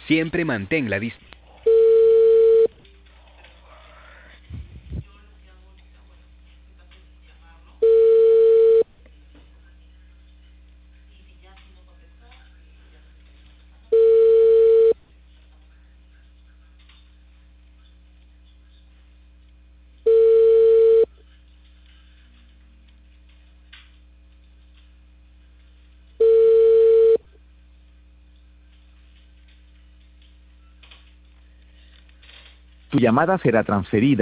Siempre mantén la distancia. Tu llamada será transferida.